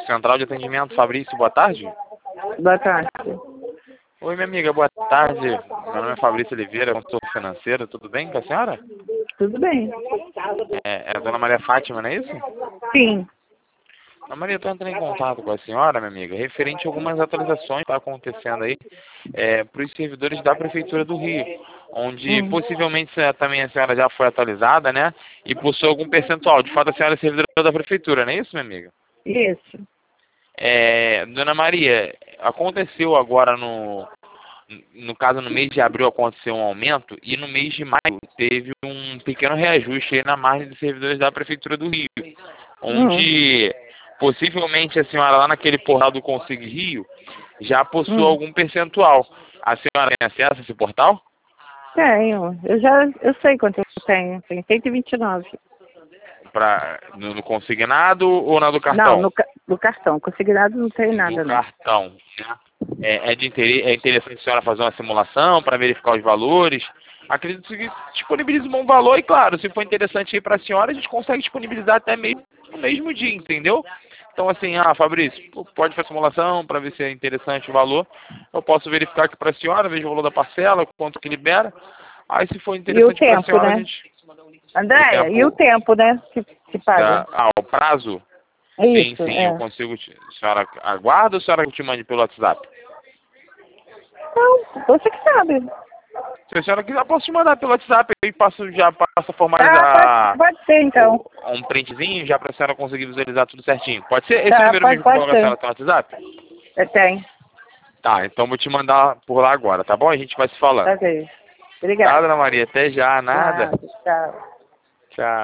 Central de Atendimento, Fabrício, boa tarde. Boa tarde. Oi, minha amiga, boa tarde. Meu nome é Fabrício Oliveira, consultor financeiro, tudo bem com a senhora? Tudo bem? É a dona Maria Fátima, não é isso? Sim. Dona Maria, eu estou entrando em contato com a senhora, minha amiga, referente a algumas atualizações que estão acontecendo aí para os servidores da Prefeitura do Rio, onde possivelmente também a senhora já foi atualizada, né? E possui algum percentual. De fato, a senhora é servidora da Prefeitura, não é isso, minha amiga? Isso. Dona Maria, aconteceu agora no caso, no mês de abril aconteceu um aumento e no mês de maio teve um pequeno reajuste aí na margem dos servidores da Prefeitura do Rio, onde possivelmente a senhora lá naquele portal do Consigo Rio já possui algum percentual. A senhora tem acesso a esse portal? Tenho. Eu sei quanto eu tenho. Tem 129. No consignado ou na do cartão? Não, no cartão. Consignado não tem nada, No não. cartão, né? É interessante a senhora fazer uma simulação para verificar os valores. Acredito que disponibiliza um bom valor e, claro, se for interessante aí para a senhora, a gente consegue disponibilizar até mesmo no mesmo dia, entendeu? Então, assim, Fabrício, pode fazer a simulação para ver se é interessante o valor. Eu posso verificar aqui para a senhora, veja o valor da parcela, quanto que libera. Aí, se for interessante para a senhora, né? a gente... Andréia, e o tempo, né? Que paga? O prazo? Isso, Sim, eu consigo. A senhora aguarda ou a senhora te mande pelo WhatsApp? Não, você que sabe. Se a senhora quiser, eu posso te mandar pelo WhatsApp e passo a formalizar pode ser, então. um printzinho já para a senhora conseguir visualizar tudo certinho. Pode ser? Esse número mesmo que pode coloca a senhora tem no WhatsApp? Tem. Tá, então vou te mandar por lá agora, tá bom? A gente vai se falando. Ok. Obrigada. Tá, dona Maria? Até já, nada. Tchau. Tchau.